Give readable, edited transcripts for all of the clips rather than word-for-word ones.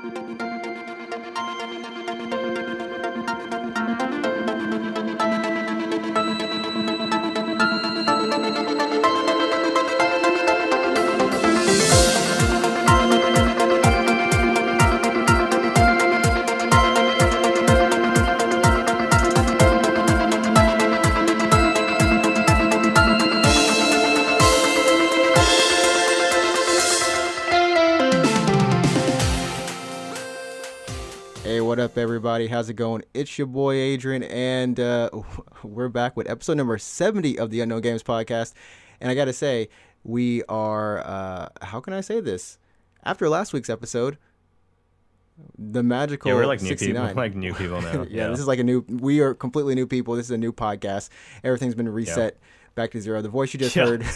What up, everybody? How's it going? It's your boy Adrian, and we're back with episode number 70 of the Unknown Games podcast. And I gotta say, we are how can I say this? After last week's episode, the magical we're like new 69. people, like new people now. yeah, this is like we are completely new people. This is a new podcast. Everything's been reset back to zero. The voice you just heard,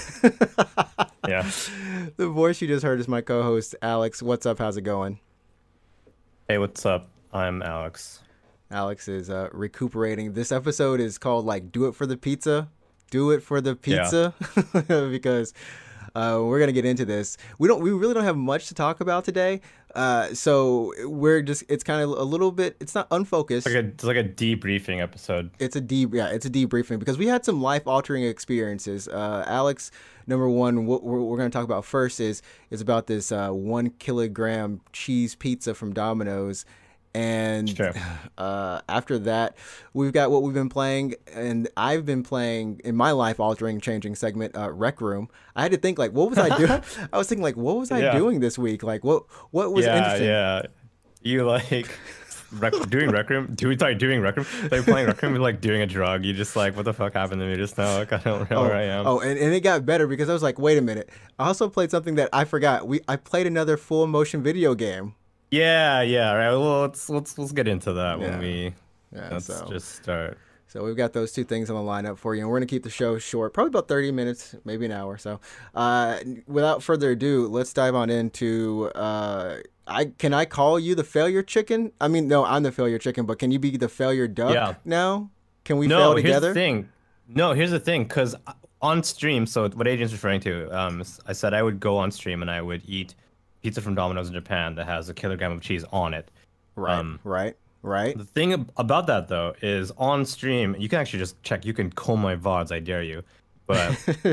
the voice you just heard is my co-host Alex. What's up? How's it going? Hey, what's up? I'm Alex. Alex is recuperating. This episode is called like "Do It for the Pizza." Do it for the pizza, because we're gonna get into this. We really don't have much to talk about today, so it's kind of a little bit. It's not unfocused. It's like a debriefing episode. It's a debriefing because we had some life altering experiences. Alex, number one, what we're gonna talk about first is about this 1 kilogram cheese pizza from Domino's. And after that, we've got what we've been playing, and I've been playing in my life-altering, changing segment, Rec Room. I had to think, like, what was I doing? I was thinking, like, what was I doing this week? Like, what was interesting? Yeah, you like doing Rec Room? Doing Rec Room? Like playing Rec Room, like doing a drug. You just like, what the fuck happened to me just now? Like, I don't know where I am. Oh, and it got better because I was like, wait a minute. I also played something that I forgot. I played another full motion video game. Yeah, right. Well, let's get into that when we just start. So we've got those two things on the lineup for you, and we're gonna keep the show short, probably about 30 minutes, maybe an hour. So, without further ado, let's dive on into. Can I call you the failure chicken? I mean, no, I'm the failure chicken, but can you be the failure duck now? Can we fail together? Here's the thing, because on stream, so what Adrian's referring to, I said I would go on stream and I would eat pizza from Domino's in Japan that has 1 kilogram of cheese on it. Right. The thing about that, though, is on stream, you can actually just check. You can comb my VODs, I dare you. But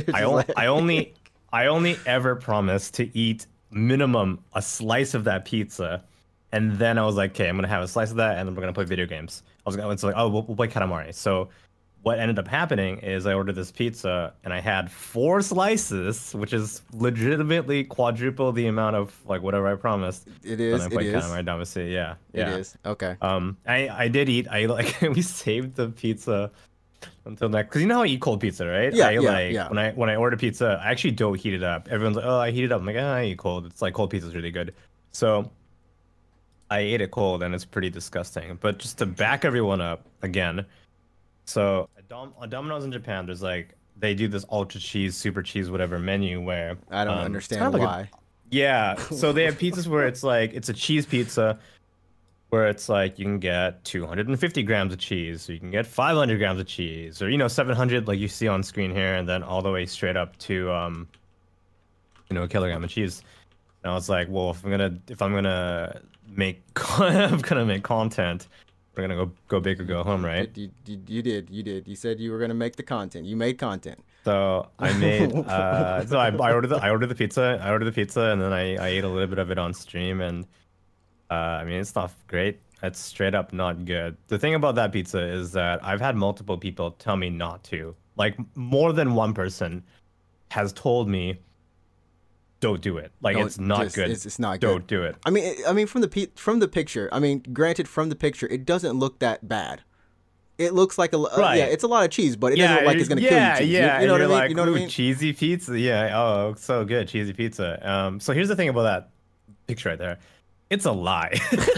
I only ever promised to eat minimum a slice of that pizza. And then I was like, okay, I'm going to have a slice of that, and then we're going to play video games. It's like, oh, we'll play Katamari. So what ended up happening is I ordered this pizza and I had 4 slices, which is legitimately quadruple the amount of like whatever I promised. It is. When I played Katamari Damacy. Yeah. It is. Okay. I did eat. We saved the pizza until next, because you know how I eat cold pizza, right? Yeah. When I order pizza, I actually don't heat it up. Everyone's like, oh, I heat it up. I'm like, I eat cold. It's like cold pizza is really good. So I ate it cold and it's pretty disgusting. But just to back everyone up again. So on Domino's in Japan, there's like, they do this ultra cheese, super cheese, whatever menu where I don't understand why. So they have pizzas where it's like, it's a cheese pizza where it's like you can get 250 grams of cheese, or you can get 500 grams of cheese, or 700 like you see on screen here, and then all the way straight up to 1 kilogram of cheese. And I was like, well, if I'm gonna make content, we're gonna go big or go home, right? You did. You said you were gonna make the content. You made content. So I made. So I ordered the pizza. And then I ate a little bit of it on stream, and I mean, it's not great. It's straight up not good. The thing about that pizza is that I've had multiple people tell me not to. Like, more than one person has told me, don't do it. Like, it's not good. It's not good. Don't do it. I mean, from the picture. I mean, granted, from the picture, it doesn't look that bad. It looks like it's a lot of cheese, but it doesn't look like it's gonna kill you. You know what I mean? Like, you know what I mean? Cheesy pizza. Yeah. Oh, so good, cheesy pizza. So here's the thing about that picture right there. It's a lie.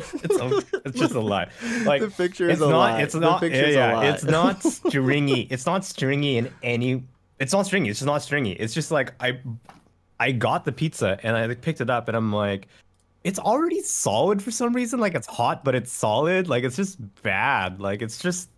It's just a lie. Like, the picture is a lie. It's not. It's not stringy. It's not stringy. It's just not stringy. It's just like I got the pizza and I picked it up and I'm like, it's already solid for some reason. Like, it's hot, but it's solid. Like, it's just bad. Like, it's just,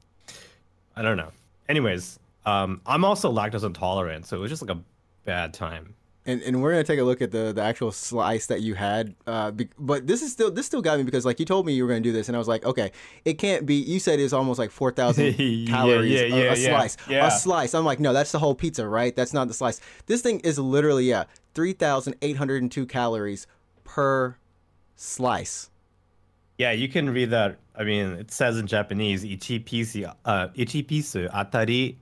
I don't know. Anyways, I'm also lactose intolerant, so it was just like a bad time. And we're gonna take a look at the actual slice that you had. But this still got me because like you told me you were gonna do this, and I was like, okay, it can't be. You said it's almost like 4,000 calories a slice. Yeah. A slice. I'm like, no, that's the whole pizza, right? That's not the slice. This thing is literally 3,802 calories per slice. Yeah, you can read that. I mean, it says in Japanese, ichi piece atari,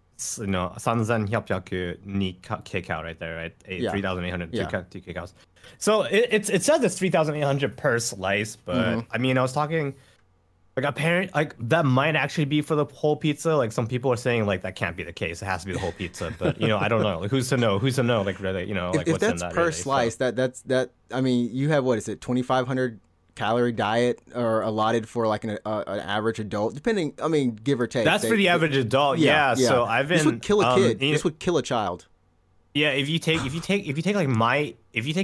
3,802 kcal right there, right? 3,802 kcals. So it says it's 3,800 per slice, but I mean, I was talking like apparent like that might actually be for the whole pizza. Like some people are saying like that can't be the case. It has to be the whole pizza, but I don't know. Like who's to know? Who's to know? Like really, like if what's that's in that per really, slice, so. that I mean, you have what is it, 2,500 calorie diet or allotted for like an average adult, depending. I mean, give or take. That's for the average adult. Yeah. So I've been. This would kill a kid. This would kill a child. Yeah. If you take like my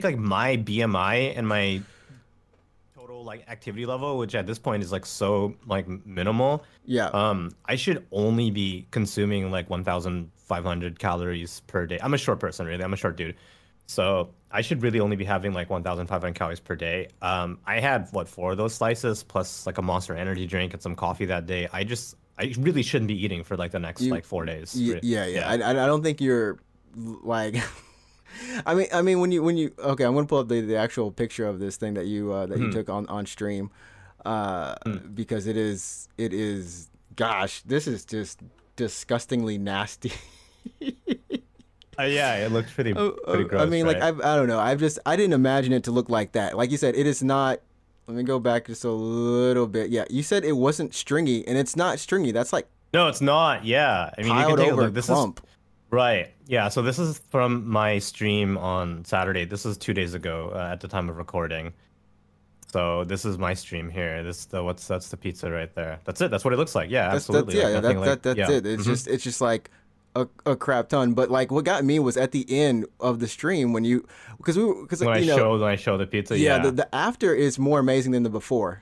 BMI and my total like activity level, which at this point is like so like minimal. Yeah. I should only be consuming like 1,500 calories per day. I'm a short person, really. I'm a short dude. So I should really only be having like 1,500 calories per day. I had what 4 of those slices plus like a Monster Energy drink and some coffee that day. I really shouldn't be eating for like the next like 4 days. Yeah. I don't think you're like. I mean when you okay, I'm gonna pull up the actual picture of this thing that you you took on stream, because it is gosh, this is just disgustingly nasty. Yeah, it looks pretty gross. I mean, right? like I don't know. I didn't imagine it to look like that. Like you said, it is not. Let me go back just a little bit. Yeah, you said it wasn't stringy, and it's not stringy. That's like no, it's not. Yeah, I mean, you can take a look. This clump. Right. Yeah. So this is from my stream on Saturday. This is 2 days ago at the time of recording. So this is my stream here. That's the pizza right there. That's it. That's what it looks like. Yeah, absolutely. That's it. It's just like a crap ton. But like what got me was at the end of the stream when you when I show the pizza. Yeah, the after is more amazing than the before.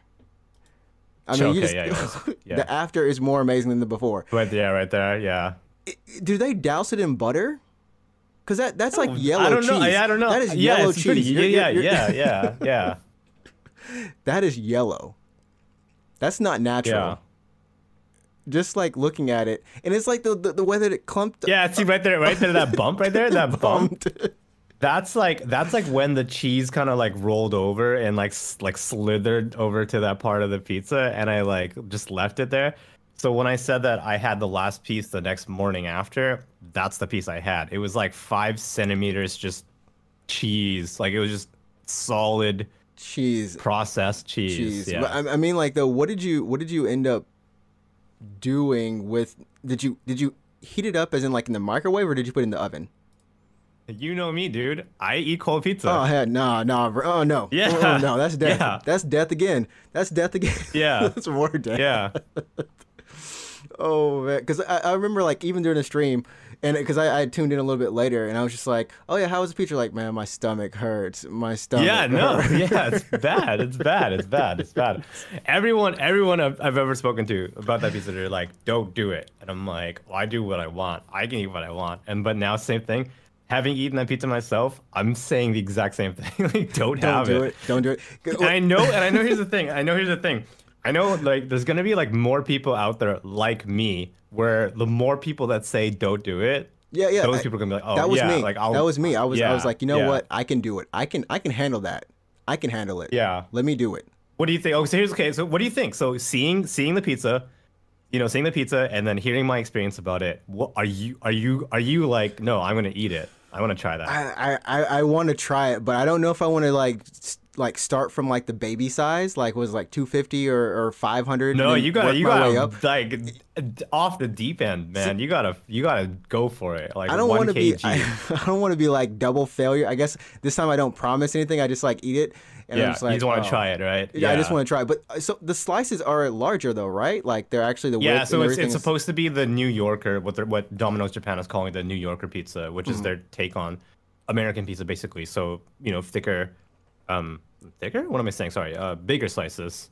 I mean, the after is more amazing than the before. Right there. Yeah. Do they douse it in butter? Because that's like yellow cheese. I don't know. That is yellow cheese. Yeah. That is yellow. That's not natural. Yeah. Just like looking at it, and it's like the way that it clumped. Yeah, see right there, that bump right there, that bump. That's like when the cheese kind of like rolled over and like slithered over to that part of the pizza, and I like just left it there. So when I said that I had the last piece the next morning after, that's the piece I had. It was like 5 centimeters just cheese. Like it was just solid cheese, processed cheese. Yeah. But I mean, like though, what did you end up doing with? Did you heat it up as in like in the microwave, or did you put it in the oven? You know me, dude. I eat cold pizza. Oh, heck, no. Oh, no. Yeah. Oh, no, that's death. Yeah. That's death again. Yeah. That's more death. Yeah. Oh, man. Because I remember, like, even during the stream, and because I tuned in a little bit later, and I was just like, oh, yeah, how was the pizza? Like, man, my stomach hurts. My stomach hurts. Yeah, it's bad. It's bad. Everyone I've ever spoken to about that pizza, they're like, don't do it. And I'm like, well, I do what I want. I can eat what I want. But now, same thing. Having eaten that pizza myself, I'm saying the exact same thing. Like, don't do it. Don't do it. And I know. Here's the thing. I know, like, there's gonna be like more people out there like me, where the more people that say don't do it, those people are gonna be like, oh, that was me. Like, that was me. I was like, you know what? I can do it. I can handle that. I can handle it. Yeah. Let me do it. What do you think? So what do you think? So seeing the pizza. Seeing the pizza and then hearing my experience about it, what are you like? No, I'm gonna eat it. I want to try that. I want to try it, but I don't know if I want to like start from like the baby size, like was like 250 or 500. No, you gotta like off the deep end, man. You gotta go for it. Like I don't want to be. I don't want to be like double failure. I guess this time I don't promise anything. I just like eat it. And I'm just like, you just want to try it, right? Yeah, I just want to try it. But so the slices are larger though, right? Like they're actually the width. Yeah, so it's supposed to be the New Yorker, what Domino's Japan is calling the New Yorker pizza, which is their take on American pizza, basically. So thicker. Thicker? What am I saying? Sorry. Bigger slices.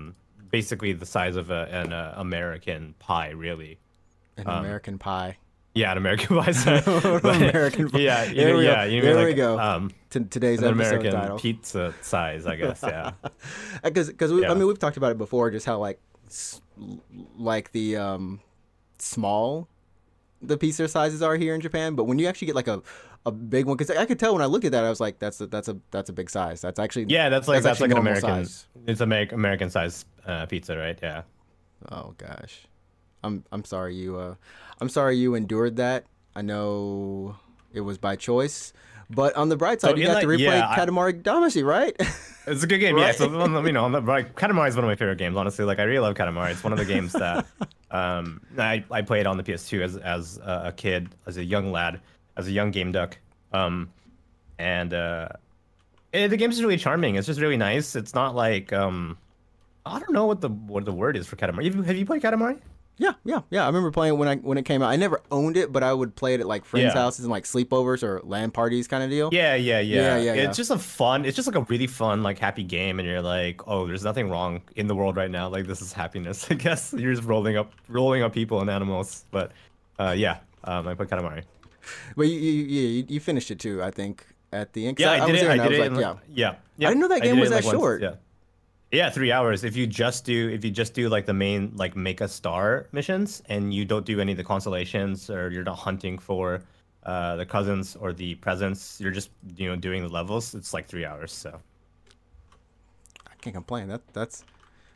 Basically the size of an American pie, really. An American pie. Yeah, an American pie. American pie. Yeah, There we go. yeah, you mean There like we go. Today's an episode American title. pizza size, I guess. Yeah. Because I Yeah. mean we've talked about it before, just how like the small the pizza sizes are here in Japan, but when you actually get like a big one, because I could tell when I looked at that, I was like, that's a big size. That's actually Yeah, that's like actually an normal American. size. It's American size pizza, right? Yeah. Oh gosh, I'm sorry I'm sorry you endured that. I know it was by choice, but on the bright side, So you in got to like- replay yeah, I- Katamari Damacy, right? It's a good game, yeah. Right. So you know, like Katamari is one of my favorite games. Honestly, like I really love Katamari. It's one of the games that I played on the PS2 as a kid, as a young lad, as a young game duck. And the game's just really charming. It's just really nice. It's not like I don't know what the word is for Katamari. Have you played Katamari? Yeah. I remember playing when it came out. I never owned it, but I would play it at like friends' Yeah. houses and like sleepovers or LAN parties kind of deal. Yeah. Yeah. It's just it's just like a really fun, like happy game, and you're like, oh, there's nothing wrong in the world right now. Like this is happiness. I guess you're just rolling up people and animals. But I played Katamari. But you finished it too, I think, at the end. 'Cause Yeah, I did was it. there I and did it. was in, like, yeah. I didn't know that game did was it, that once, short. Yeah. Yeah, 3 hours. If you just do like the main like make a star missions and you don't do any of the constellations or you're not hunting for the cousins or the presents, you're just doing the levels. It's like 3 hours. So I can't complain. That's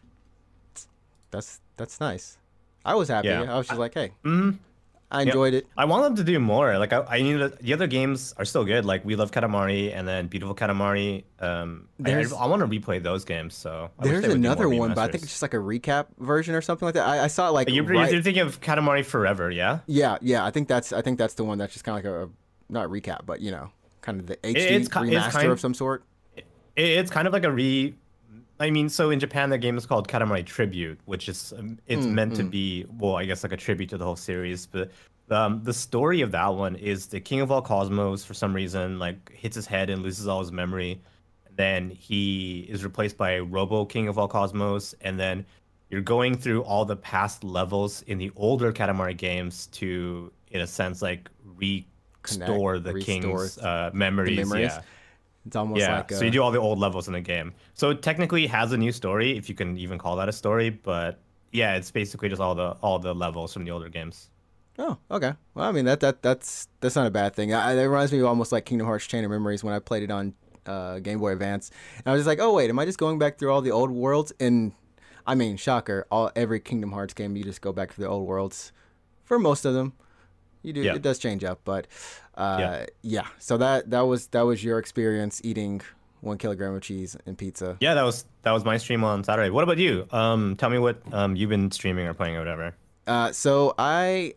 nice. I was happy. Yeah. I was just like, hey, Mhm. I enjoyed it. I want them to do more. Like I need the other games are still good. Like We Love Katamari and then Beautiful Katamari. I want to replay those games. So I wish There's they would do another more one, but I think remasters. it's just like a recap version or something like that. I saw it like You're thinking of Katamari Forever, yeah? Yeah. I think that's the one that's just kind of like a not recap, but kind of the HD remaster of some sort. It's kind of like I mean, so in Japan, the game is called Katamari Tribute, which is it's meant to be, well, I guess like a tribute to the whole series. But the story of that one is the King of all Cosmos, for some reason, like hits his head and loses all his memory. Then he is replaced by Robo King of all Cosmos, and then you're going through all the past levels in the older Katamari games to, in a sense, like restore the king's memories. Yeah. It's almost like so you do all the old levels in the game. So it technically has a new story, if you can even call that a story. But yeah, it's basically just all the levels from the older games. Oh, okay. Well, I mean that's not a bad thing. It reminds me of almost like Kingdom Hearts Chain of Memories when I played it on Game Boy Advance, and I was just like, oh wait, am I just going back through all the old worlds? And I mean, shocker, every Kingdom Hearts game you just go back to the old worlds for most of them. You do. Yeah. It does change up, but yeah. So that was your experience eating 1 kilogram of cheese and pizza. Yeah, that was my stream on Saturday. What about you? Tell me what you've been streaming or playing or whatever. So I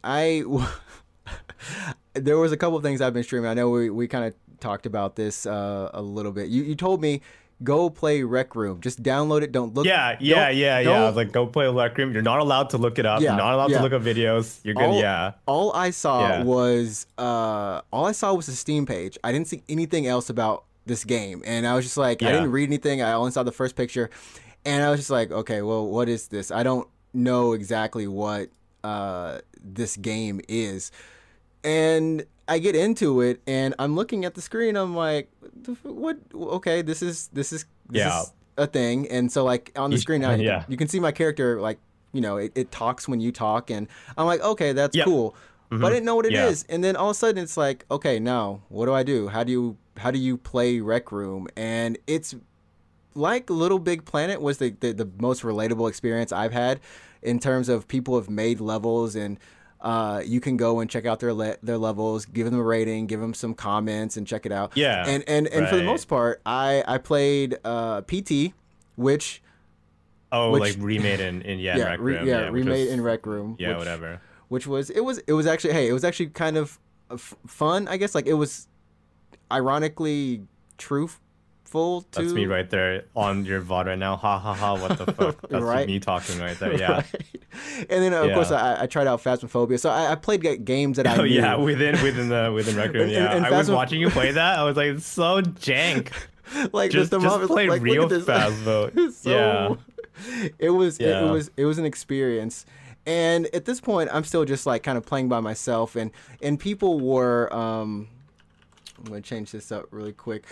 there was a couple of things I've been streaming. I know we kind of talked about this a little bit. You told me go play Rec Room. Just download it. Don't look. Yeah. I was like, go play Rec Room. You're not allowed to look it up. Yeah, You're not allowed yeah. to look up videos. You're good. All I saw Yeah. was a Steam page. I didn't see anything else about this game, and I was just like, I Yeah. didn't read anything. I only saw the first picture, and I was just like, okay, well, what is this? I don't know exactly what this game is, and I get into it, and I'm looking at the screen. I'm like, what? Okay, this is a thing, and so like on the screen now, Yeah. you can see my character like. It talks when you talk, and I'm like, okay, that's Yep. cool. But I didn't know what it Yeah. is. And then all of a sudden it's like, okay, now what do I do? How do you play Rec Room? And it's like Little Big Planet was the most relatable experience I've had in terms of people have made levels, and you can go and check out their levels, give them a rating, give them some comments, and check it out. Yeah, And for the right. most part, I played PT, which like remade in Rec Room. Which remade was- in Rec Room. Yeah, which, whatever. Which was it was actually kind of fun, I guess. Like it was ironically truthful to. That's me right there on your VOD right now. Ha ha ha! What the fuck? That's Right? me talking right there. Yeah. Right? And then of course I tried out Phasmophobia, so I played games that I Oh knew. yeah, within Rec Room. And- Yeah, and I was Phasmo- watching you play that. I was like, it's so jank. Like Just play like, real look at this. Phasmo. So, Yeah. it was Yeah. it was an experience, And at this point, I'm still just like kind of playing by myself, and people were I'm gonna change this up really quick.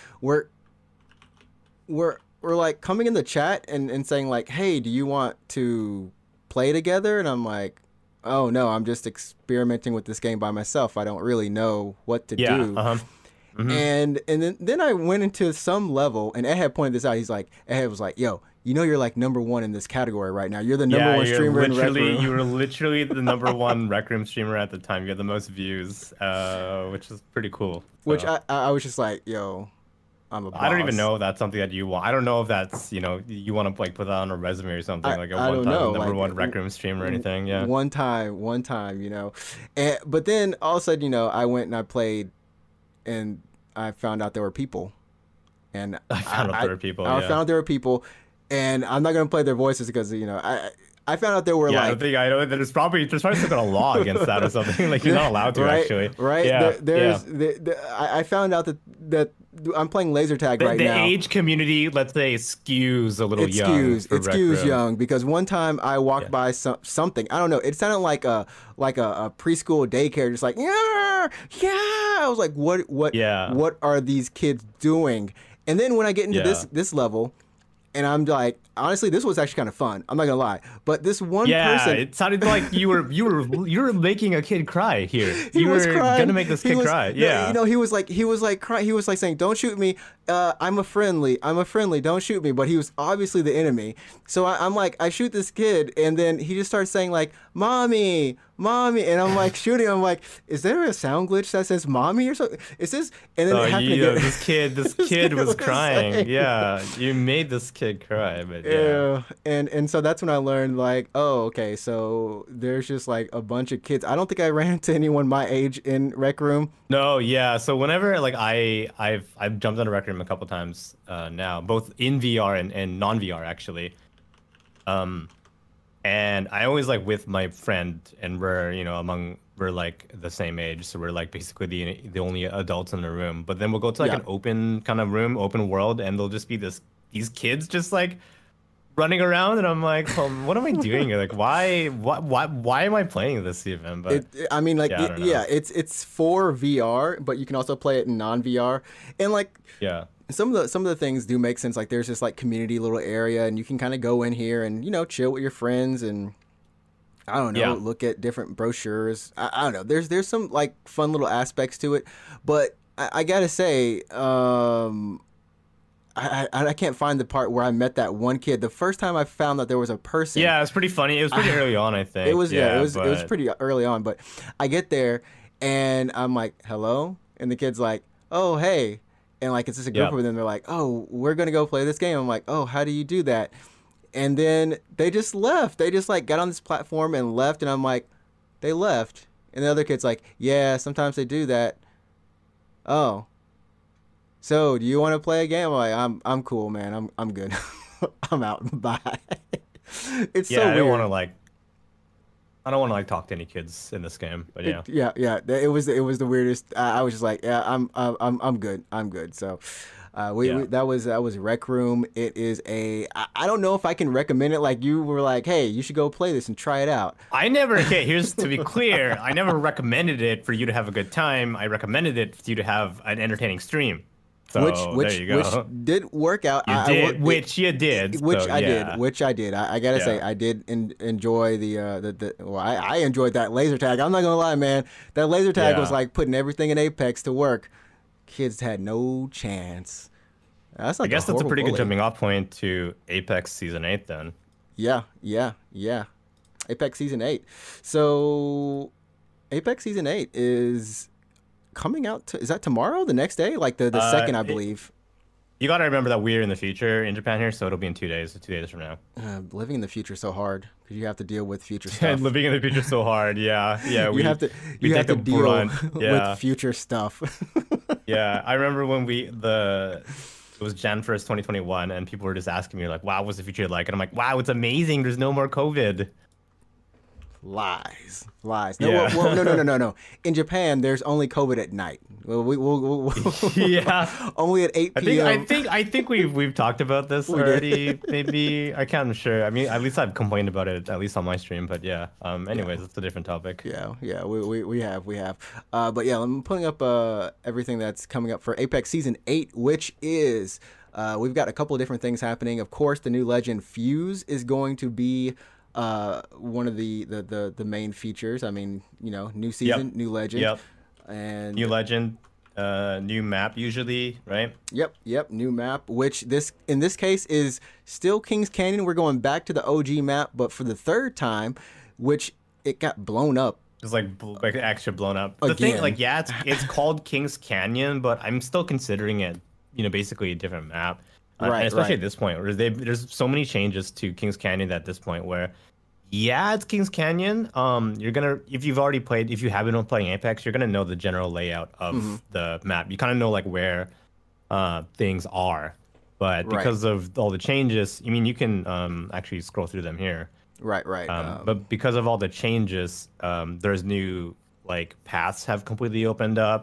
We're like coming in the chat and saying like, hey, do you want to play together? And I'm like, oh no, I'm just experimenting with this game by myself. I don't really know what to do. Mm-hmm. And then I went into some level, and Ed had pointed this out. Ed was like, yo, you know, you're like number one in this category right now. You're the number one streamer in Rec Room. You were literally the number one Rec Room streamer at the time. You had the most views, which is pretty cool. So. Which I was just like, yo, I'm a boss. I don't even know if that's something that you want. I don't know if that's, you know, you want to like put that on a resume or something, like a one-time number one Rec Room streamer or anything. Yeah. One time, you know. But then all of a sudden, you know, I went and I played, and I found out there were people. And I found out there were people. I found out there were people, and I'm not gonna play their voices because, you know, I found out there were like. I know that there's probably something a law against that or something. Like you're not allowed to actually. Right. Yeah. I found out that I'm playing laser tag right now. The age community, let's say, skews a little young. It skews young because one time I walked by something. I don't know. It sounded like a preschool daycare, just like yeah. I was like, what are these kids doing? And then when I get into this level, and I'm like, honestly, this was actually kind of fun. I'm not gonna lie, but this one person, it sounded like you were making a kid cry here. You were gonna make this kid cry. Yeah, you know, he was like crying. He was like saying, "Don't shoot me. I'm a friendly. Don't shoot me." But he was obviously the enemy. So I'm like, I shoot this kid, and then he just starts saying like, "Mommy, mommy," and I'm like shooting. I'm like, is there a sound glitch that says "mommy" or something? Is this? And then it happened again. This kid was crying. Saying. Yeah, you made this kid cry, but yeah. And so that's when I learned like, oh, okay, so there's just like a bunch of kids. I don't think I ran into anyone my age in Rec Room. No, yeah. So whenever like I've jumped on a Rec Room a couple times now, both in VR and non-VR actually. And I always like with my friend, and we're like the same age, so we're like basically the only adults in the room. But then we'll go to like an open kind of room, open world, and there'll just be these kids just like running around, and I'm like, what am I doing here? Like, why am I playing this even? But it's for VR, but you can also play it in non-VR, and like some of the things do make sense. Like there's this like community little area, and you can kind of go in here and, you know, chill with your friends and I don't know, look at different brochures. I don't know. There's some like fun little aspects to it, but I gotta say, I can't find the part where I met that one kid. The first time I found that there was a person. Yeah, it was pretty funny. It was pretty early on, I think. It was it was pretty early on, but I get there and I'm like, hello, and the kid's like, oh hey. And like it's just a group of them. They're like, "Oh, we're gonna go play this game." I'm like, "Oh, how do you do that?" And then they just left. They just like got on this platform and left. And I'm like, "They left." And the other kid's like, "Yeah, sometimes they do that." Oh, so do you want to play a game? I'm like, I'm cool, man. I'm good. I'm out. Bye. It's so weird. I don't want to like talk to any kids in this game, but yeah. It was the weirdest. I was just like, yeah, I'm good. I'm good. So, that was Rec Room. It is I don't know if I can recommend it. Like you were like, hey, you should go play this and try it out. Here's to be clear. I never recommended it for you to have a good time. I recommended it for you to have an entertaining stream. So which there you go. Which did work out. Which I did. I gotta say, I did enjoy I enjoyed that laser tag. I'm not gonna lie, man. That laser tag was like putting everything in Apex to work. Kids had no chance. I guess that's a pretty good jumping off point to Apex Season 8 then. Yeah. Apex Season 8. So Apex Season 8 is coming out is that tomorrow, the next day, like the second, I believe. You gotta remember that we're in the future in Japan here, so it'll be in 2 days, 2 days from now. Living in the future is so hard because you have to deal with future stuff. Living in the future is so hard. Yeah. You have to deal with future stuff. Yeah, I remember when it was Jan 1st, 2021, and people were just asking me like, "Wow, what's the future like?" And I'm like, "Wow, it's amazing. There's no more COVID." Lies. No, Yeah. no. In Japan, there's only COVID at night. Well, Yeah. only at 8 p.m. I think we've talked about this already. Maybe I can't sure. I mean, at least I've complained about it at least on my stream. But yeah. Anyways, it's a different topic. Yeah. We have. But yeah, I'm pulling up everything that's coming up for Apex Season 8, which is we've got a couple of different things happening. Of course, the new legend Fuse is going to be one of the main features. I mean, new season, new legend. Yep. And new legend, new map usually, right? Yep, new map, which in this case is still Kings Canyon. We're going back to the OG map, but for the third time, which it got blown up. It's like extra blown up. The thing, like, yeah, it's called Kings Canyon, but I'm still considering it, basically a different map. Right, and especially at this point, where there's so many changes to Kings Canyon at this point where, yeah, it's Kings Canyon. You're gonna, if you haven't been playing Apex, you're gonna know the general layout of the map. You kind of know like where things are, but because of all the changes, I mean, you can actually scroll through them here. Right. But because of all the changes, there's new like paths have completely opened up.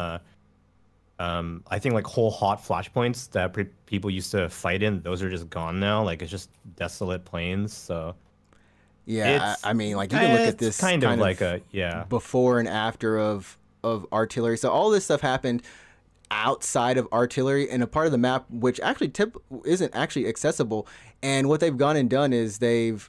I think like whole hot flashpoints that people used to fight in, those are just gone now. Like it's just desolate plains. So yeah, I mean, like you can look at this kind of like a before and after of artillery. So all this stuff happened outside of artillery and a part of the map which actually isn't actually accessible. And what they've gone and done is they've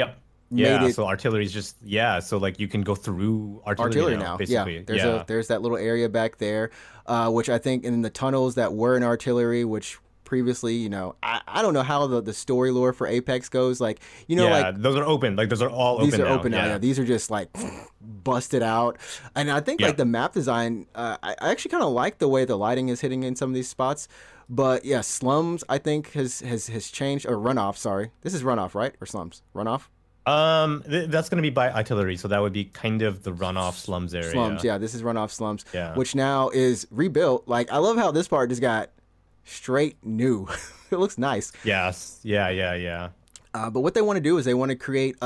so artillery is just so like you can go through artillery now basically. There's that little area back there, which I think in the tunnels that were in artillery, which previously, I don't know how the story lore for Apex goes. Like, like those are open. Like those are all these open are now. Open now. Yeah. These are just like busted out. And I think like the map design, I actually kind of like the way the lighting is hitting in some of these spots. But yeah, slums I think has changed. Or runoff. Sorry, this is runoff, right? Or slums? Runoff. That's gonna be by artillery, so that would be kind of the runoff slums area. Slums, yeah. This is runoff slums, yeah. Which now is rebuilt. Like I love how this part just got straight new. It looks nice. Yes. Yeah. But what they want to do is they want to create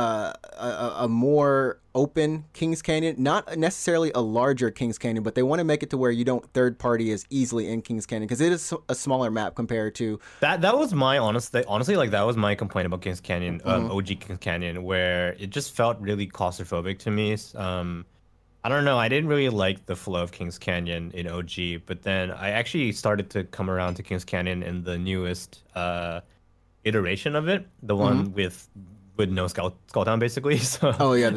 a more open Kings Canyon, not necessarily a larger Kings Canyon, but they want to make it to where you don't third party as easily in Kings Canyon because it is a smaller map compared to that was my honestly like that was my complaint about Kings Canyon, OG Kings Canyon, where it just felt really claustrophobic to me. I don't know. I didn't really like the flow of Kings Canyon in OG, but then I actually started to come around to Kings Canyon in the newest iteration of it, the one with no skull town basically. So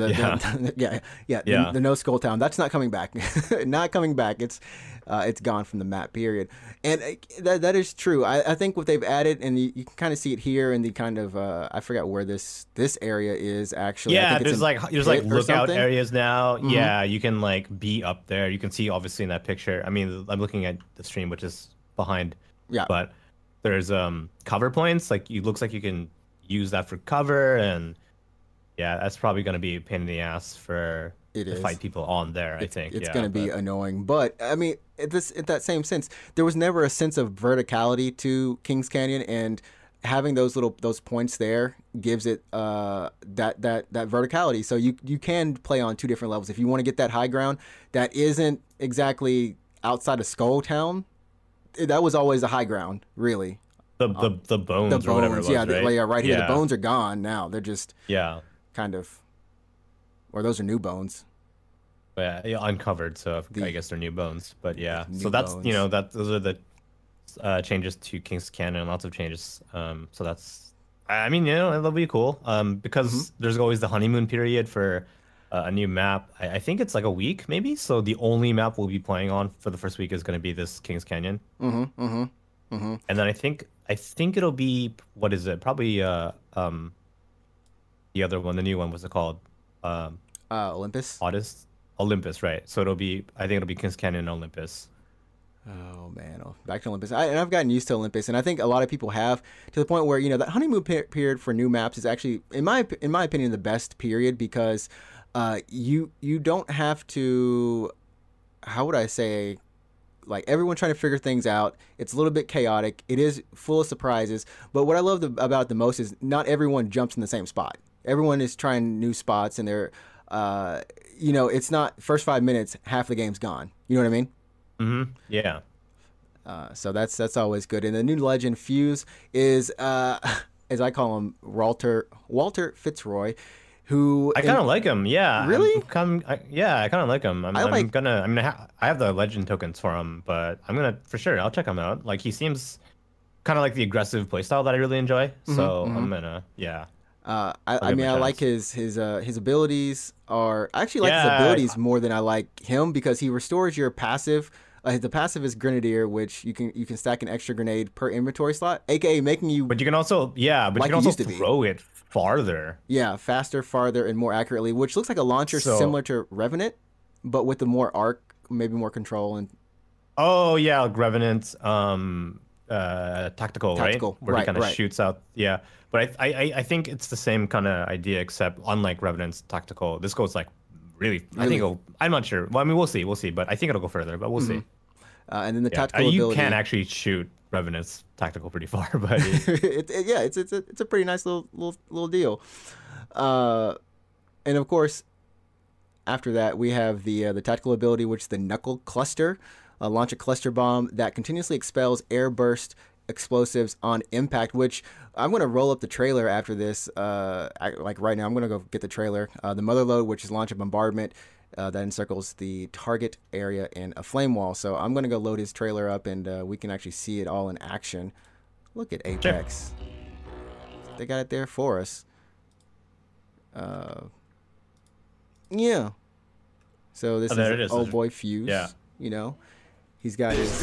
the no skull town, that's not coming back. Not coming back. It's gone from the map, period. And that is true. I think what they've added, and you can kind of see it here in the kind of I forgot where this area is actually. Yeah, there's like lookout areas now. Yeah, you can like be up there. You can see obviously in that picture. I mean, I'm looking at the stream, which is behind. Yeah. But there's cover points. Like it looks like you can use that for cover, and yeah, that's probably going to be a pain in the ass to fight people on there. I think it's going to be annoying, but I mean, at that same sense, there was never a sense of verticality to Kings Canyon, and having those points there gives it that verticality. So you can play on two different levels if you want to get that high ground that isn't exactly outside of Skull Town. That was always the high ground, really. The bones or whatever it was, right here. Yeah. The bones are gone now. They're just kind of, or those are new bones. Yeah, uncovered. So I guess they're new bones. But yeah, so that's bones. those are the changes to Kings Canyon. Lots of changes. So that's, I mean, it'll be cool. Because there's always the honeymoon period for a new map. I think it's like a week maybe. So the only map we'll be playing on for the first week is going to be this Kings Canyon. And then I think it'll be, what is it? Probably the other one, the new one, what's it called? Olympus. Olympus, right? So I think it'll be Kings Canyon and Olympus. Oh man, back to Olympus. And I've gotten used to Olympus, and I think a lot of people have, to the point where that honeymoon period for new maps is actually, in my opinion, the best period because you don't have to. How would I say? Like everyone trying to figure things out. It's a little bit chaotic. It is full of surprises. But what I love about it the most is not everyone jumps in the same spot. Everyone is trying new spots, and they're you know, it's not first 5 minutes, half the game's gone. You know what I mean? Yeah. So that's always good. And the new legend Fuse is, as I call him, Walter Fitzroy, who I kind of like him. Yeah. Really? Yeah, I kind of like him. I like. I have the legend tokens for him, but I'm gonna for sure. I'll check him out. Like he seems kind of like the aggressive playstyle that I really enjoy. So I'm gonna, yeah. I mean, I like his abilities are. I actually like his abilities more than I like him because he restores your passive. The passive is Grenadier, which you can stack an extra grenade per inventory slot, aka making you. But you can also, but like you can also throw it farther. Yeah, faster, farther, and more accurately, which looks like a launcher similar to Revenant, but with the more arc, maybe more control and. Oh yeah, like Revenant, tactical, right? Where he kind of shoots out. Yeah, but I think it's the same kind of idea, except unlike Revenant's tactical, this goes like really. I think I'm not sure. Well, I mean, we'll see, but I think it'll go further, but we'll see. And then the tactical ability. You can actually shoot Revenant's tactical pretty far, but it's a pretty nice little deal. And of course, after that we have the tactical ability, which is the Knuckle Cluster. Launch a cluster bomb that continuously expels air burst explosives on impact, which I'm going to roll up the trailer after this. Like right now, I'm going to go get the trailer. The Mother Load, which is launch a bombardment that encircles the target area in a flame wall. So I'm going to go load his trailer up, and we can actually see it all in action. Look at Apex. Sure. They got it there for us. Yeah. So this is old boy Fuse. Yeah. You know. He's got his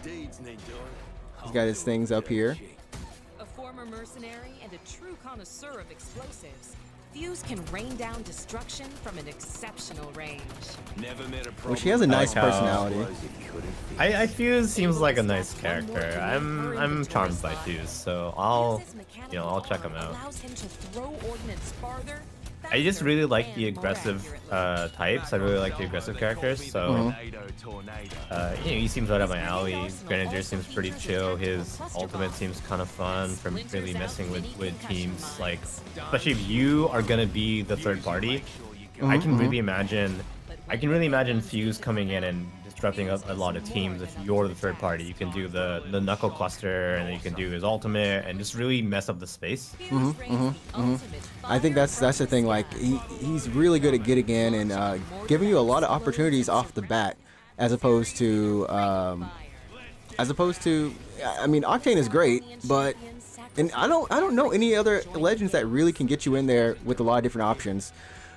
things up here. A former mercenary and a true connoisseur of explosives, Fuse can rain down destruction from an exceptional range. Which he has a nice personality. I Fuse seems like a nice character. I'm charmed by Fuse, so I'll check him out. I just really like the aggressive types. I really like the aggressive characters. So, he seems right up my alley. Grenadier seems pretty chill. His ultimate seems kind of fun from really messing with teams. Like, especially if you are gonna be the third party, I can really imagine Fuse coming in and disrupting a lot of teams. If you're the third party, you can do the Knuckle Cluster, and then you can do his ultimate, and just really mess up the space. I think that's the thing. Like he's really good at getting in and giving you a lot of opportunities off the bat, as opposed to I mean, Octane is great, but I don't know any other legends that really can get you in there with a lot of different options,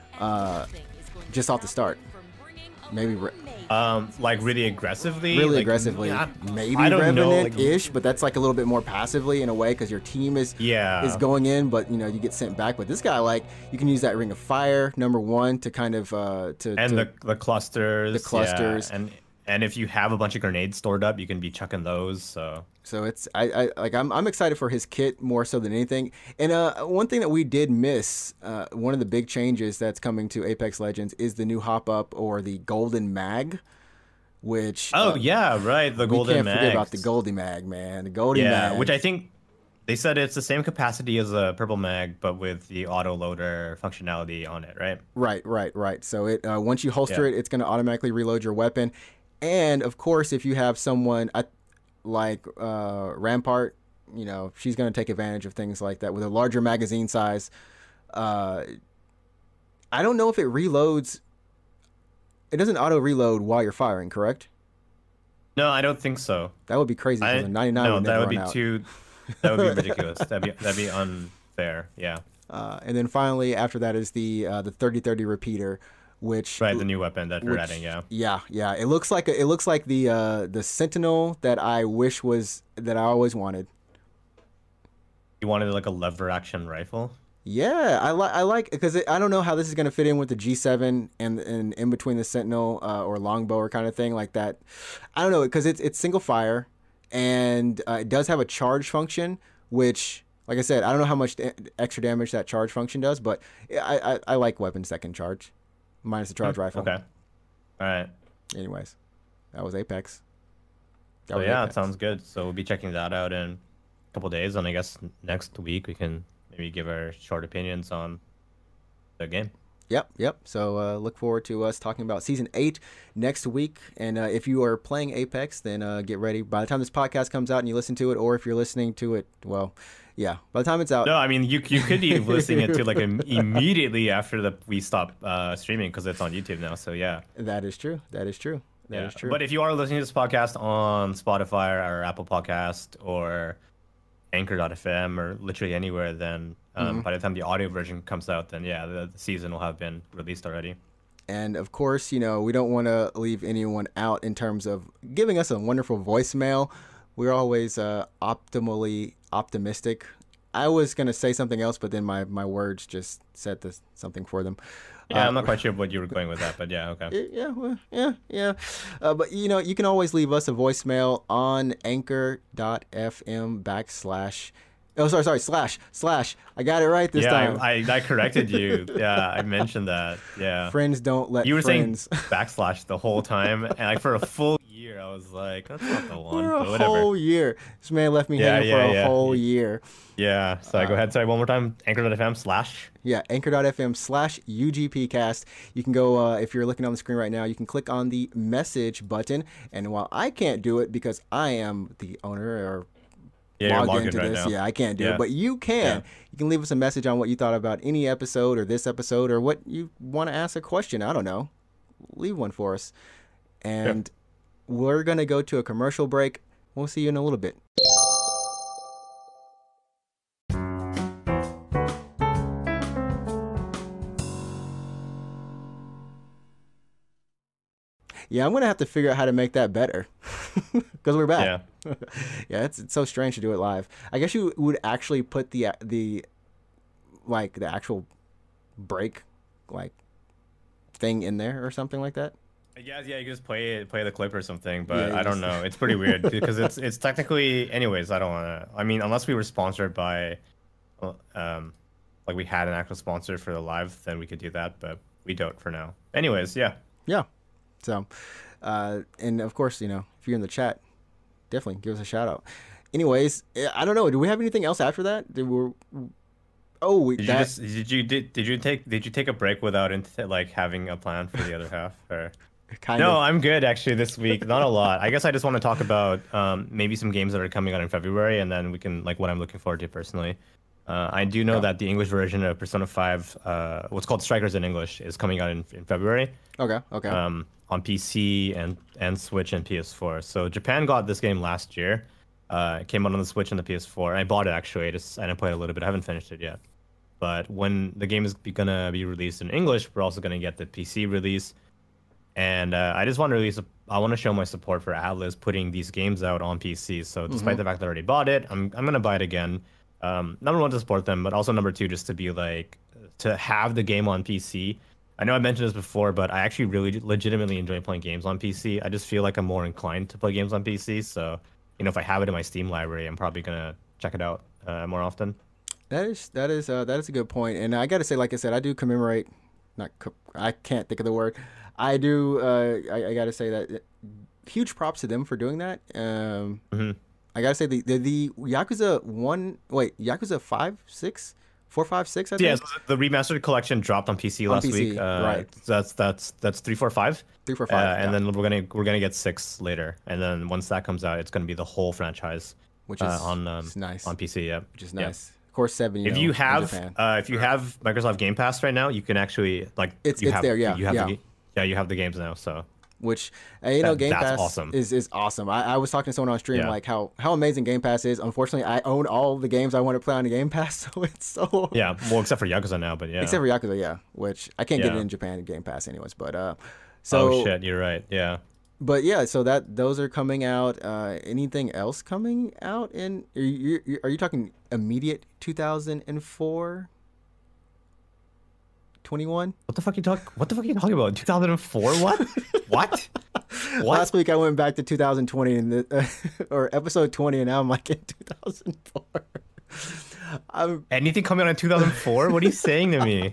just off the start. Maybe like really aggressively. Maybe Revenant-ish, but that's like a little bit more passively in a way because your team is going in, but you get sent back. But this guy, like, you can use that Ring of Fire #1 to kind of the clusters. The clusters, and if you have a bunch of grenades stored up, you can be chucking those. So it's I'm excited for his kit more so than anything. And one thing that we did miss, one of the big changes that's coming to Apex Legends is the new hop up or the Golden Mag, which the Golden Mag. We can't forget about the Goldie Mag, man. The Goldie Mag, which I think they said it's the same capacity as a purple mag, but with the auto loader functionality on it, right? Right. So it once you holster it, it's going to automatically reload your weapon. And of course, if you have someone like Rampart, she's going to take advantage of things like that with a larger magazine size. I don't know if it reloads. It doesn't auto reload while you're firing, correct? No, I don't think so. That would be crazy. 99 no, that would be that would be ridiculous. That'd be unfair. Yeah. And then finally, after that is the 30-30 repeater, which the new weapon that we're adding. Yeah. It looks like the Sentinel that I always wanted. You wanted like a lever action rifle? Yeah, I like because I don't know how this is going to fit in with the G7 and in between the Sentinel or longbow kind of thing like that. I don't know because it's single fire and it does have a charge function, which, like I said, I don't know how much extra damage that charge function does, but I like weapons that can charge, minus the charge rifle. Okay. All right. Anyways, that was Apex. It sounds good. So we'll be checking that out in a couple days, and I guess next week we can maybe give our short opinions on the game. Yep. So look forward to us talking about season 8 next week. And if you are playing Apex, then get ready. By the time this podcast comes out and you listen to it, or if you're listening to it, well, yeah, by the time it's out. No, I mean you could be listening it to like immediately after we stop streaming because it's on YouTube now. So yeah, That is true. That is true. That is true. But if you are listening to this podcast on Spotify or Apple Podcast or Anchor.fm or literally anywhere, then by the time the audio version comes out, then yeah, the season will have been released already. And of course, we don't want to leave anyone out in terms of giving us a wonderful voicemail. We're always optimally optimistic. I was going to say something else, but then my words just said something for them. Yeah, I'm not quite sure what you were going with that, but yeah, okay. Yeah. But, you can always leave us a voicemail on anchor.fm/ Oh, sorry, slash. I got it right this time. I corrected you. Yeah, I mentioned that. Yeah. Friends don't let You were friends. saying backslash the whole time, and like for a full year, I was like, that's not the one. For a But whatever. whole year. This man left me hanging for a whole year. Yeah. So go ahead. Sorry, one more time. Anchor.fm/. Yeah, anchor.fm/UGPcast. You can go, if you're looking on the screen right now, you can click on the message button. And while I can't do it because I am the owner or logged into right this, now. yeah, I can't do it. But you can. Yeah. You can leave us a message on what you thought about any episode or this episode or what you want to ask a question. I don't know. Leave one for us. And we're going to go to a commercial break. We'll see you in a little bit. Yeah, I'm going to have to figure out how to make that better because we're back. Yeah, it's so strange to do it live. I guess you would actually put the actual break thing in there or something like that. Yeah, you just play the clip or something, but I don't know. It's pretty weird because it's technically, anyways, I don't want to. I mean, unless we were sponsored by, like we had an actual sponsor for the live, then we could do that, but we don't for now. Anyways, yeah. Yeah. So, and of course, if you're in the chat, definitely give us a shout out. Anyways, I don't know. Do we have anything else after that? Did you take a break without having a plan for the other half? Or kind of. I'm good actually this week. Not a lot. I guess I just want to talk about maybe some games that are coming out in February, and then we can what I'm looking forward to personally. I do know that the English version of Persona 5, what's called Strikers in English, is coming out in February. Okay. On PC and Switch and PS4. So Japan got this game last year. It came out on the Switch and the PS4. I bought it actually. I didn't play it a little bit. I haven't finished it yet. But when the game is gonna be released in English, we're also gonna get the PC release. And I just want to I want to show my support for Atlas putting these games out on PC. So despite the fact that I already bought it, I'm gonna buy it again. Number one, to support them, but also number two, just to be to have the game on PC. I know I mentioned this before, but I actually really legitimately enjoy playing games on PC. I just feel like I'm more inclined to play games on PC. So, if I have it in my Steam library, I'm probably gonna check it out more often. That is a good point. And I gotta say, like I said, I do commemorate. I can't think of the word. I do. I gotta say that huge props to them for doing that. I gotta say the Yakuza Yakuza 5, 6, 4, 5, 6. I think. Yeah, so the remastered collection dropped on PC last week. Right. That's 3, 4, 5. 3, 4, 5. And then we're gonna get 6 later. And then once that comes out, it's gonna be the whole franchise. Which is nice on PC. Yeah. Which is nice. Of course, 7. If you have Microsoft Game Pass right now, you can actually it's there. Yeah. You have the games now. So. Which Game Pass awesome. is awesome. I was talking to someone on stream how amazing Game Pass is. Unfortunately, I own all the games I want to play on the Game Pass, so it's so except for Yakuza now, but yeah. Except for Yakuza, which I can't get it in Japan Game Pass anyways. But oh shit, you're right. Yeah. But yeah, so those are coming out. Anything else coming out? Are you talking immediate 2004? 21? What the fuck are you talking about? 2004? What? What? Last week I went back to 2020 and or episode 20, and now I'm in 2004. Anything coming out in 2004? What are you saying to me?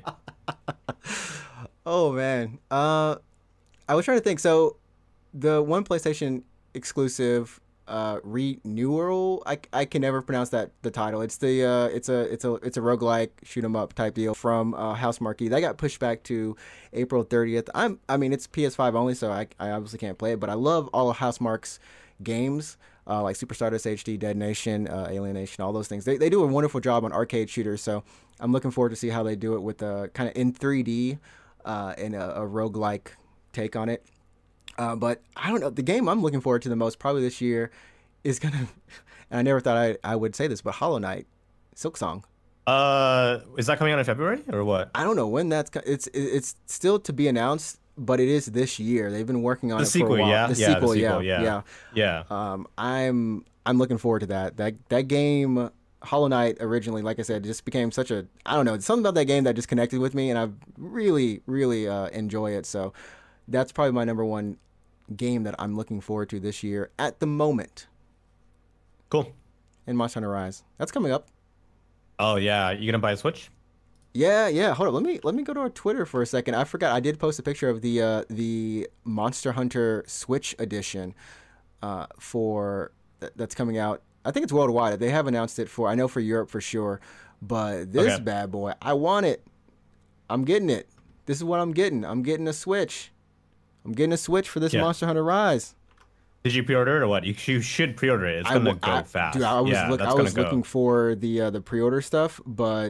Oh man. I was trying to think. So the one PlayStation exclusive Renewal. I can never pronounce the title. It's the it's a roguelike shoot 'em up type deal from House Marquee. That got pushed back to April 30th. I mean it's PS5 only, so I obviously can't play it, but I love all of House Marque's games. Like Super Stardust HD, Dead Nation, Alienation, all those things. They do a wonderful job on arcade shooters, so I'm looking forward to see how they do it with kind of in 3D and a roguelike take on it. But I don't know. The game I'm looking forward to the most probably this year is gonna. And I never thought I would say this, but Hollow Knight, Silksong. Is that coming out in February or what? I don't know when it's still to be announced, but it is this year. They've been working on The it sequel, for a while. yeah? The Yeah, the sequel, sequel, yeah. Yeah. I'm looking forward to that. That game, Hollow Knight, originally, like I said, just became such a, I don't know, something about that game that just connected with me, and I really, really enjoy it. So that's probably my number one game that I'm looking forward to this year at the moment. Cool. And Monster Hunter Rise. That's coming up. Oh yeah, you gonna buy a Switch? Yeah. Hold on. Let me go to our Twitter for a second. I forgot. I did post a picture of the Monster Hunter Switch edition that's coming out. I think it's worldwide. They have announced it I know for Europe for sure. But this bad boy, I want it. I'm getting it. This is what I'm getting. I'm getting a Switch. I'm getting a Switch for this Monster Hunter Rise. Did you pre-order it or what? You should pre-order it. It's gonna go fast. Dude, I was looking for the pre-order stuff, but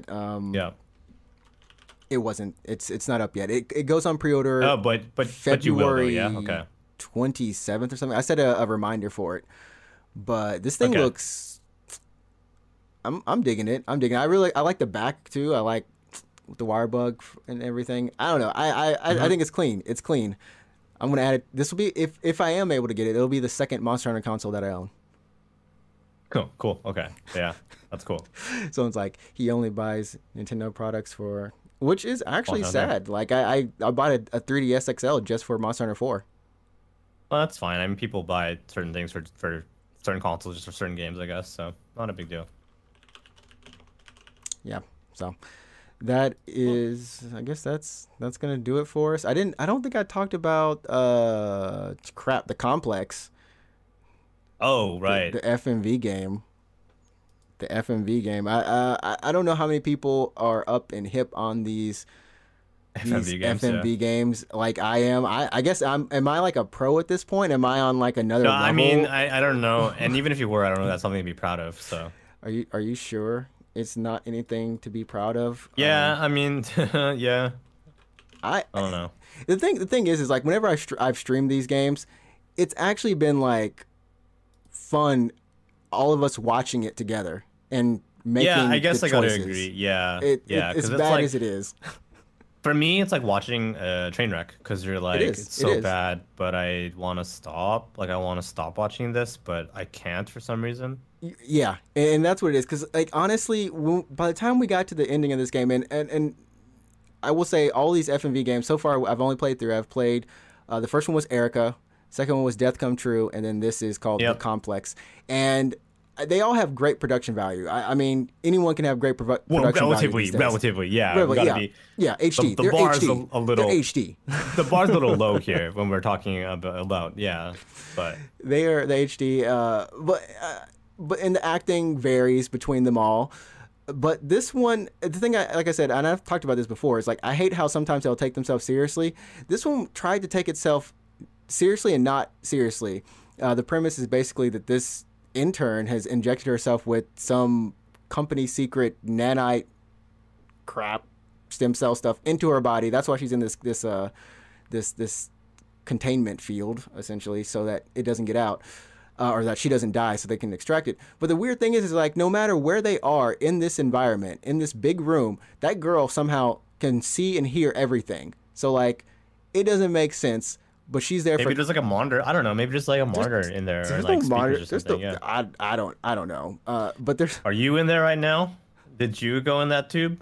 it wasn't. It's not up yet. It goes on pre-order. Oh, but February you will, though, yeah. Okay. 27th or something. I set a reminder for it, but this thing looks. I'm digging it. I like the back too. I like the wire bug and everything. I don't know. I think it's clean. It's clean. I'm gonna add it. This will be if I am able to get it. It'll be the second Monster Hunter console that I own. Cool. Okay. Yeah, that's cool. Someone's like, he only buys Nintendo products which is actually sad. Like I bought a 3DS XL just for Monster Hunter 4. Well, that's fine. I mean, people buy certain things for certain consoles just for certain games, I guess. So not a big deal. Yeah. So. That is, I guess that's gonna do it for us. I don't think I talked about the Complex. Oh right, the FMV game. The FMV game. I don't know how many people are up and hip on these FMV games like I am. I guess am I like a pro at this point? Am I on like another level? I mean, I don't know. And even if you were, I don't know. That's something to be proud of. So. Are you sure? It's not anything to be proud of. Yeah, I mean, yeah. I don't know. The thing is like whenever I've streamed these games, it's actually been like fun, all of us watching it together and making. Yeah, I guess the I gotta choices. agree. Yeah, as bad like, as it is. For me, it's like watching a train wreck because you're like, it's so bad, but I want to stop. Like, I want to stop watching this, but I can't for some reason. Yeah, and that's what it is. Because, like, honestly, by the time we got to the ending of this game, and I will say all these FMV games, so far I've only played 3. I've played, the first one was Erica, second one was Death Come True, and then this is called The Complex. And they all have great production value. I mean, anyone can have great production value. Relatively, yeah. HD. The bar's HD. a little They're HD. The bar's a little low here when we're talking about but they are the HD. But and the acting varies between them all. But this one, the thing, like I said, and I've talked about this before, is like I hate how sometimes they'll take themselves seriously. This one tried to take itself seriously and not seriously. The premise is basically that this intern has injected herself with some company secret nanite crap, stem cell stuff into her body. That's why she's in this containment field essentially, so that it doesn't get out. Or that she doesn't die so they can extract it. But the weird thing is like no matter where they are in this environment, in this big room, that girl somehow can see and hear everything. So like it doesn't make sense, but she's there maybe there's like a monitor. I don't know. Maybe just like a monitor in there. There's or like no monitor. Or something. I don't know. But there's. Are you in there right now? Did you go in that tube?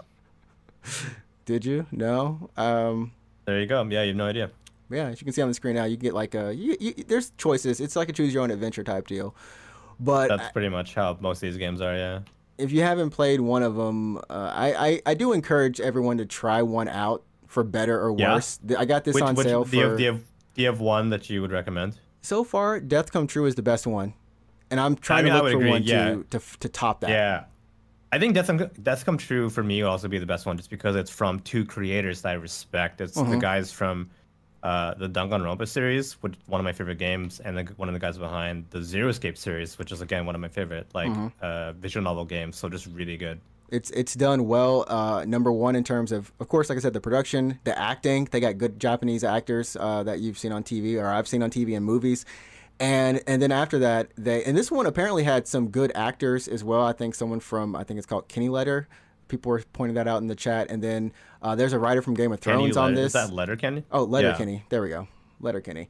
Did you? No. There you go. Yeah, you have no idea. Yeah, as you can see on the screen now, you get like there's choices. It's like a choose your own adventure type deal. But that's pretty much how most of these games are. Yeah. If you haven't played one of them, I do encourage everyone to try one out for better or worse. I got this on sale for. Do you have one that you would recommend? So far, Death Come True is the best one, and I'm trying I to would look for agree, one yeah. to top that. Yeah. I think Death Come True for me will also be the best one just because it's from two creators that I respect. It's the guys from the Danganronpa series, which one of my favorite games, and one of the guys behind the Zero Escape series, which is again one of my favorite visual novel games. So just really good. It's done well. Number one in terms of course, like I said, the production, the acting. They got good Japanese actors that you've seen on TV or I've seen on TV and movies. And then after that, this one apparently had some good actors as well. I think someone from it's called Kenny Letter. People were pointing that out in the chat. And then there's a writer from Game of Thrones on this. Is that Letterkenny? Oh, Letterkenny. There we go. Letterkenny.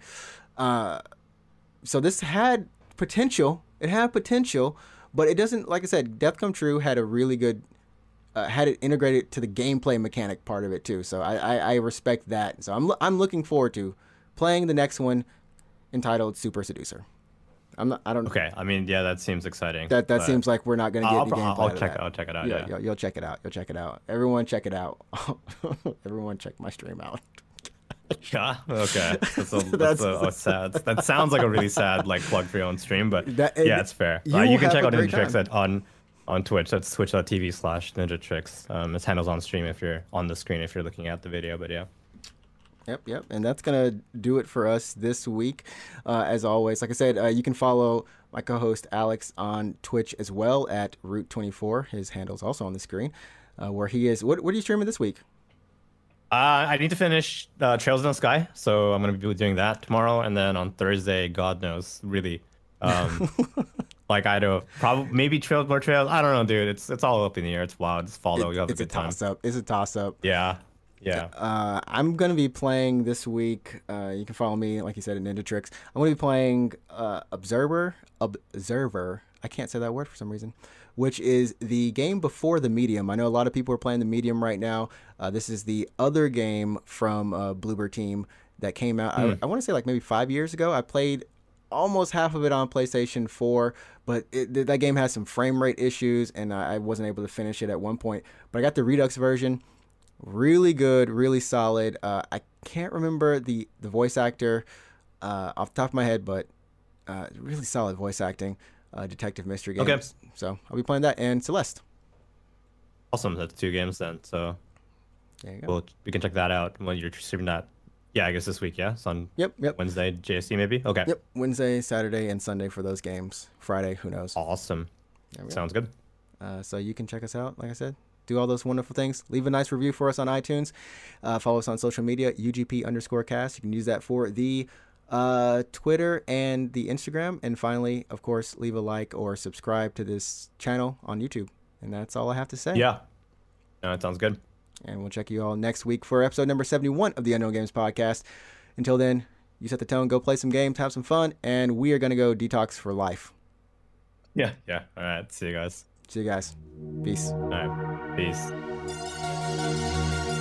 So this had potential. It had potential, but it doesn't. Like I said, Death Come True had a really good. Had it integrated to the gameplay mechanic part of it too. So I respect that. So I'm looking forward to playing the next one, entitled Super Seducer. I don't. Okay, I mean, yeah, that seems exciting. That seems like we're not going to get any gameplay. I'll check it out. Yeah. You'll check it out. You'll check it out. Everyone check it out. Everyone check my stream out. Yeah. Okay. That's sad. That sounds like a really sad plug for your own stream, but yeah, it's fair. You can check out Ninja Tricks on Twitch. That's twitch.tv/NinjaTricks. His handle's on stream if you're on the screen if you're looking at the video. But yeah. Yep. And that's going to do it for us this week. As always, like I said, you can follow my co-host Alex on Twitch as well at Root24. His handle's also on the screen, where he is. What are you streaming this week? I need to finish Trails in the Sky, so I'm going to be doing that tomorrow. And then on Thursday, God knows, really. I don't probably maybe more trails. I don't know, dude. It's all up in the air. It's wild. It's fall though. You have a good time. It's a toss up. Yeah. I'm gonna be playing this week. You can follow me, like you said, at Ninja Tricks. I'm gonna be playing Observer. I can't say that word for some reason. Which is the game before the Medium. I know a lot of people are playing the Medium right now. This is the other game from Bloober Team that came out. I want to say maybe 5 years ago. I played almost half of it on PlayStation 4, but that game has some frame rate issues, and I wasn't able to finish it at one point. But I got the Redux version. Really good, really solid. I can't remember the voice actor off the top of my head, but really solid voice acting. Detective mystery games. Okay. So I'll be playing that and Celeste. Awesome. That's 2 games then. So there you go. We can check that out when you're streaming that. Yeah, I guess this week. Yeah, it's on Yep. Wednesday, JST maybe. Okay. Yep. Wednesday, Saturday, and Sunday for those games. Friday, who knows? Awesome. Sounds good. So you can check us out. Like I said, do all those wonderful things. Leave a nice review for us on iTunes. Follow us on social media, UGP_cast. You can use that for the Twitter and the Instagram. And finally, of course, leave a like or subscribe to this channel on YouTube. And that's all I have to say. Yeah. No, it sounds good. And we'll check you all next week for episode number 71 of the Unknown Games Podcast. Until then, you set the tone, go play some games, have some fun, and we are going to go detox for life. Yeah. All right. See you guys. Peace. All right. Peace.